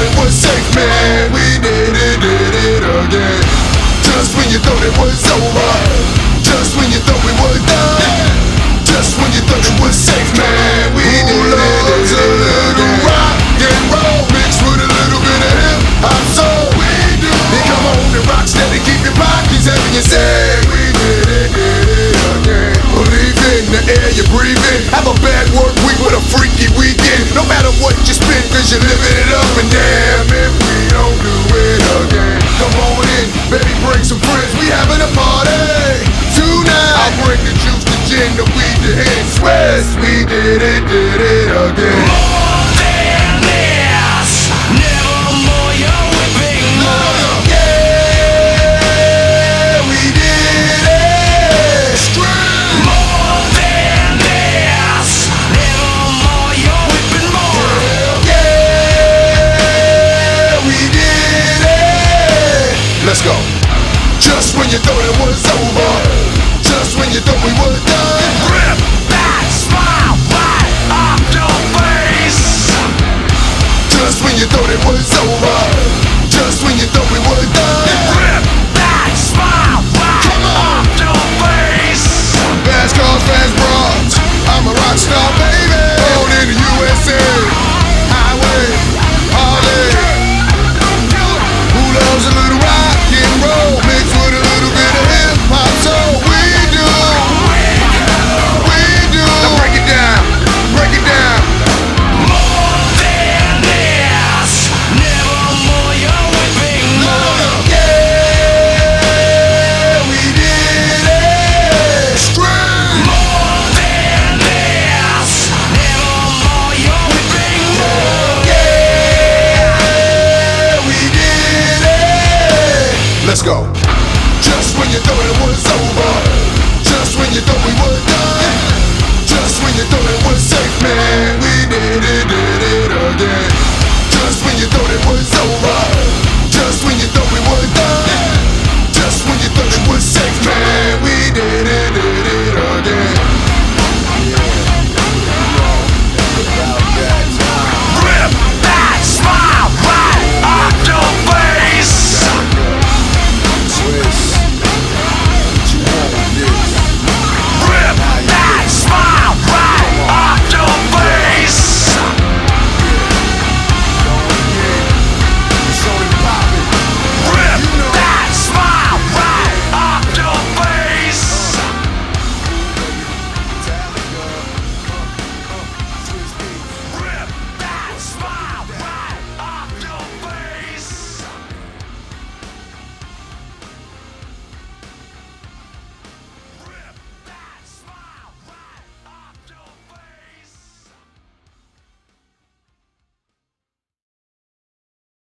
it was safe, man, we did it again. Just when you thought it was over, just when you thought we were done, just when you thought it was safe, man, we did it again. Rock and roll mixed with a little bit of hip hop soul. We do. Then come on and rock steady, keep your pockets heavy and say we did it again. Believe in the air you're breathing. Have a bad work week with a freaky weekend. No matter what you spend, cause you're living it up. And damn if we don't do it again. Come on in, baby, bring some friends. We having a party tonight. I'll bring the juice, the gin, the weed, the hen. Swears we did it again. More than this, never more you're whipping more. Yeah, we did it. Straight. More than this, never more you're whipping more. Yeah, we did it. Let's go. Just when you thought it was over, just when you thought we were done, Rip that smile right off your face. just when you thought it was over, just when you thought we were done. Rip that smile right off your face. Fast cars, fast broads, I'm a rock star, baby. Born in the USA, highway, Harley. Who loves a little rock and roll mixed with a little bit of hip hop? So we do. Now break it down, break it down. More than this, never more you're whipping more. Yeah, we did it. Straight. More than this, never more you're whipping more. Yeah, we did it. Let's go. Just when you thought it was over, just when you thought we were done, just when you thought it was safe, man, we did it again. Just when you thought it was over,